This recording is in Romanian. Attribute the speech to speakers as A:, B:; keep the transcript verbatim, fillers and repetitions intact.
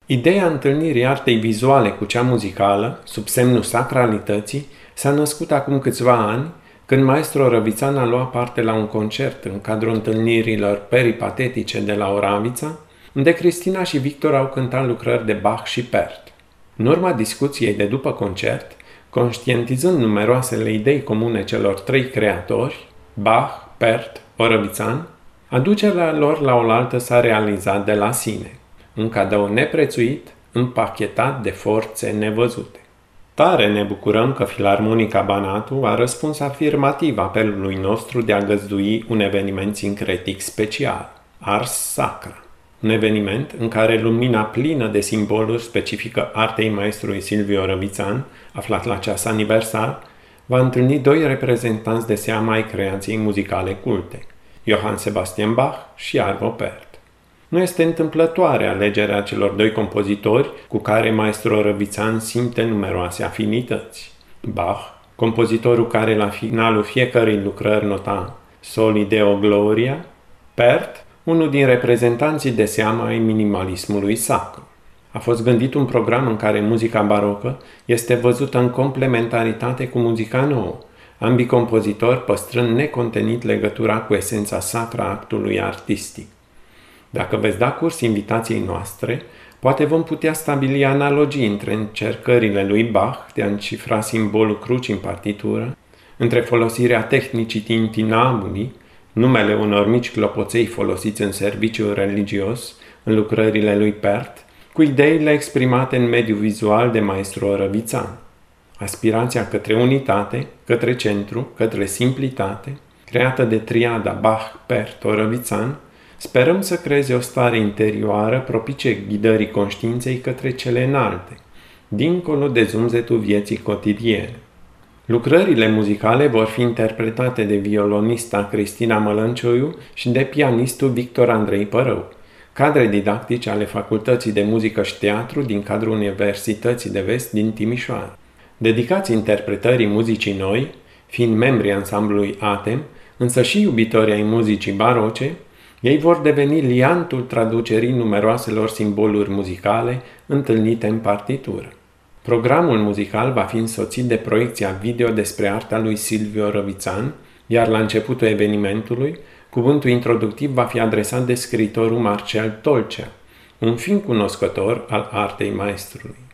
A: Ideea întâlnirii artei vizuale cu cea muzicală, sub semnul sacralității, s-a născut acum câțiva ani, când maestro Răvițan a luat parte la un concert în cadrul întâlnirilor peripatetice de la Oravița, unde Cristina și Victor au cântat lucrări de Bach și Pärt. În urma discuției de după concert, conștientizând numeroasele idei comune celor trei creatori, Bach, Pärt, Orăvițan, aducerea lor la oaltă s-a realizat de la sine, un cadou neprețuit, împachetat de forțe nevăzute. Tare ne bucurăm că Filarmonica Banatu a răspuns afirmativ apelului nostru de a găzdui un eveniment sincretic special, Ars Sacra. Un eveniment în care lumina plină de simboluri specifică artei maestrului Silviu Răvițan, aflat la ceas aniversar, va întâlni doi reprezentanți de seamă ai creației muzicale culte, Johann Sebastian Bach și Arvo Pärt. Nu este întâmplătoare alegerea celor doi compozitori cu care maestro Răvițan simte numeroase afinități. Bach, compozitorul care la finalul fiecărei lucrări nota Soli Deo Gloria, Pärt, unul din reprezentanții de seamă ai minimalismului sacru. A fost gândit un program în care muzica barocă este văzută în complementaritate cu muzica nouă, ambii compozitori păstrând necontenit legătura cu esența sacra a actului artistic. Dacă veți da curs invitației noastre, poate vom putea stabili analogii între încercările lui Bach de a încifra simbolul crucii în partitură, între folosirea tehnicii tintinabuli, numele unor mici clopoței folosiți în serviciul religios, în lucrările lui Pärt, cu ideile exprimate în mediul vizual de maestro Răvițan. Aspirația către unitate, către centru, către simplitate, creată de triada Bach-Pärt-Răvițan, sperăm să creeze o stare interioară propice ghidării conștiinței către cele înalte, dincolo de zumzetul vieții cotidiene. Lucrările muzicale vor fi interpretate de violonista Cristina Mălăncioiu și de pianistul Victor Andrei Părău, cadre didactice ale Facultății de Muzică și Teatru din cadrul Universității de Vest din Timișoara. Dedicați interpretării muzicii noi, fiind membri ansamblului Atem, însă și iubitori ai muzicii baroce, ei vor deveni liantul traducerii numeroaselor simboluri muzicale întâlnite în partitură. Programul muzical va fi însoțit de proiecția video despre arta lui Silviu Răvițan, iar la începutul evenimentului, cuvântul introductiv va fi adresat de scriitorul Marcel Tolcea, un fin cunoscător al artei maestrului.